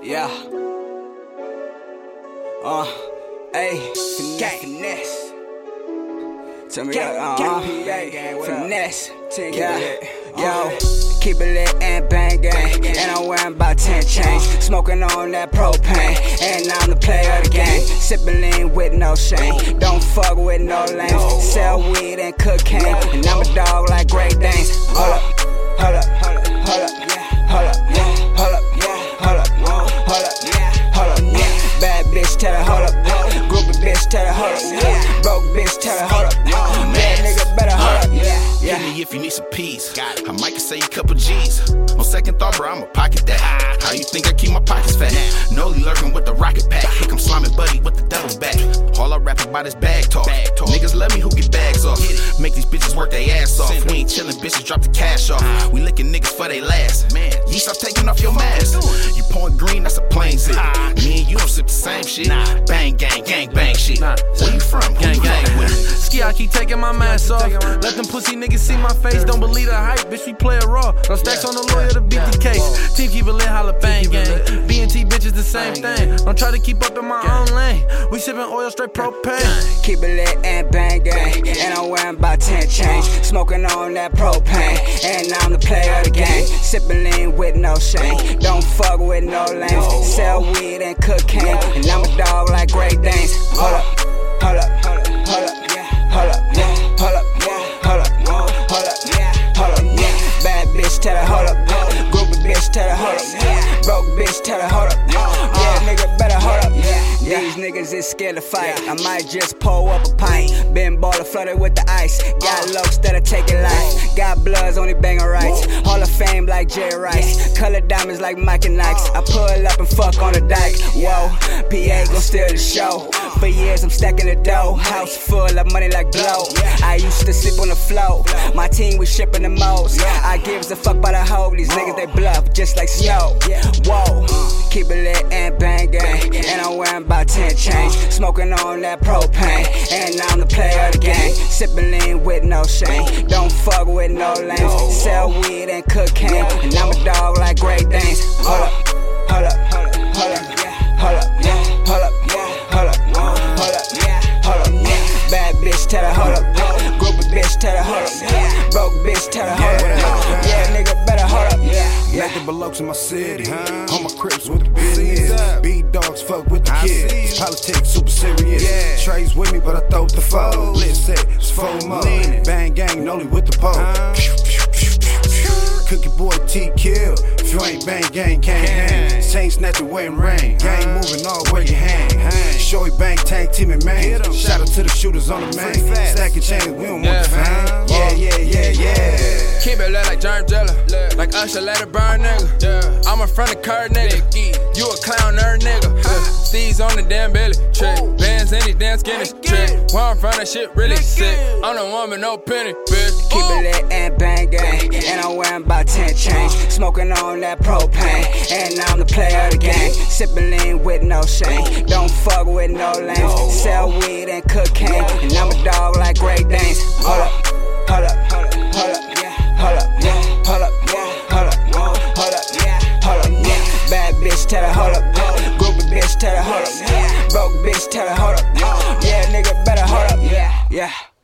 Yeah. Hey, finesse. Tell me finesse. Yeah. Yo, keep it lit and bang gang. And I'm wearing about 10 chains. Smoking on that propane. And I'm the player of the game. Sipping lean with no shame. Don't fuck with no lames. Sell weed and cocaine. And I'm a dog like Great Danes. Hold up, hold up, hold up, hold up, hold up, hold up, hold up, hold up, hold up. Bad bitch tell her hold up. Groupie bitch tell her hold up. Broke bitch tell her hold up. Bad nigga better hold up. Hit me if you need some peas. I might say a couple G's. On second thought, bro, I'ma pocket that. How you think I keep my pockets fat? Nolly lurking with the rocket pack. Here come Slimy Buddy with the double back. All I rap about is bag talk. Niggas love me who get bags off. Make these bitches work their ass off. We ain't chillin', bitches drop the cash off. We licking niggas for they last. Man, you stop taking off your mask. You pouring green, that's a plain zip. Me and you don't sip the same shit. Bang, gang, gang, bang shit. Where you from? Gang, gang. Ski, I keep taking my mask off. Let them pussy niggas see my face. Don't believe the hype, bitch, we play it raw. No stacks on the lawyer to beat the case. Team keep it lit, holla bang gang. B&T bitches the same thing. Don't try to keep up in my own lane. We sippin' oil straight propane. Keep it lit and bang gang. And I'm wearing about 10 chains. Smoking on that propane. And I'm the player of the game. Sippin' lean with no shame. Don't fuck with no lames. Sell weed and cocaine. And I'm a dog like Great Danes. Hold up, hold up, hold up, hold up, hold up, hold up, hold up, hold up, hold up. Bad bitch tell her hold up. Groupie bitch tell her hold up. Broke bitch tell her hold up. Yeah, nigga better hold up. These niggas is scared to fight. I might just pull up a pint. Been baller flooded with the ice. Got looks that'll take it life. Got bloods only banging rights. Hall of Fame like Jay Rice. Colored diamonds like Mike and Nikes. I pull up and fuck on the dike. Whoa, PA gon' steal the show. For years I'm stacking the dough. House full of money like blow. I used to sleep on the floor. My team was shipping the most. I gives a fuck by the hoe. These niggas they bluff just like snow. Whoa, keep it lit and bang gang. And I'm wearing about 10 chains. Smoking on that propane. And I'm the player of the game. Sipping lean with no shame. Don't fuck with no lames. Sell weed and cocaine. And I'm a dog like Great Danes. Hold up, hold up, hold up, hold up, hold up, hold up, hold up, hold up, hold up. Bad bitch tell her hold up. Groupie bitch tell her hold up. Broke bitch tell her hold up. Yeah, nigga better hold up. Like the Belocs in my city. On my Crips with the business. B-dogs fuck with the kids. Politics super serious. Trey's with me, but I throw the foe. Lit set, it's 4 more. Bang gang, Nolly with the pole. Cookie boy T-kill. If you ain't bang gang, can't hang. Chain snatching, wearing rain. Gang moving all where you hang. Showy bang, tank team and main. Shout out to the shooters on the main. Stacking chains, we don't want the fame. Yeah. Keep it lit like Germ Jella. Like Usher, let it burn, nigga. I'm a front of curve, nigga. You a clown nerd, nigga. Steez on the damn belly trick. Bands in these damn skinny trick. Where I'm from, that shit really sick. I'm the one with no penny, bitch. Keep it lit and bang gang. And I'm wearing about 10 chains. Smoking on that propane. And I'm the player of the game. Sipping lean with no shame. Don't fuck with no lames. Sell weed and cocaine. And I'm a dog like Great Danes. Hold up, hold up, hold up, hold up, hold up, hold up, hold up, hold up, hold up. Bad bitch tell her hold up. Groupie bitch tell her hold up. Broke bitch tell her hold up. Yeah, nigga better hold up. Yeah.